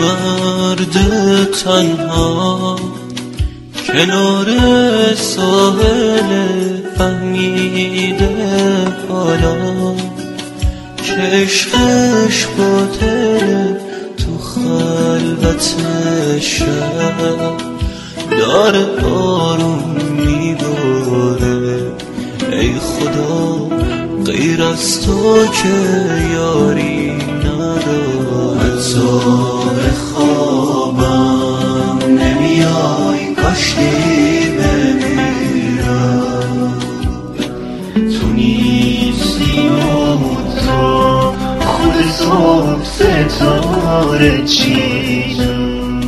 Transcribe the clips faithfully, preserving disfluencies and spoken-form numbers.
مرد تنها کنار ساحل فهمیده حالا که عشقش باطله، تو خلوت شب داره آروم میباره. ای خدا غیر از تو که یاری نداره. حتی به خوابم نمیای کاشکی بمیرم، تو نیستی و تو خود صبح ستاره چینم.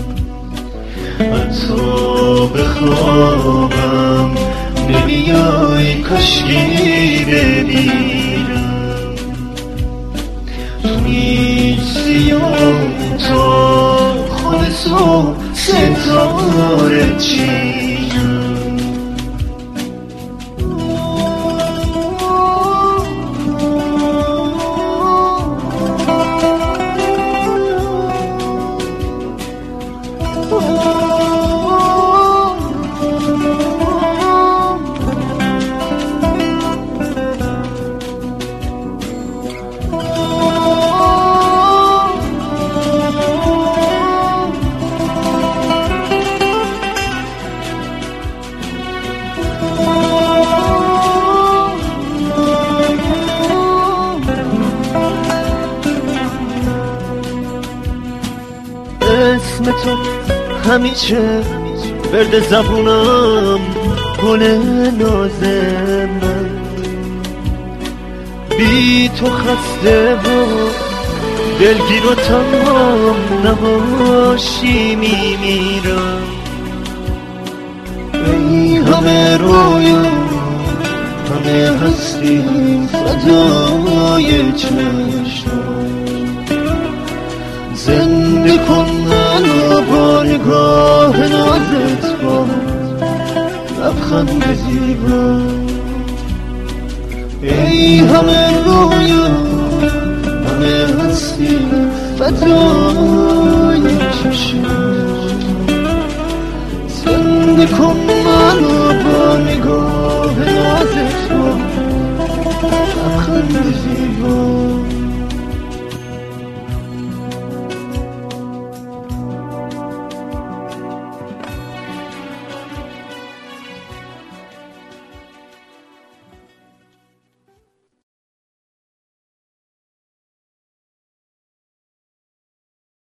حتی به خوابم نمیای کاشکی بمیرم، تو نیستی و تو خود صبح ستاره چینم. اسم تو همیشه ورد زبونم، گل ناز من. بی تو خسته و دلگیر و تنها نباشی میمیرم. ای همه رویا همه هستی فدای چشم، زنده کن منو با نگاه نازت، با لبخند زیبا. ای همه رویا همه هستی فدای چشم، زنده کن منو با نگاه نازت، با لبخند زیبا.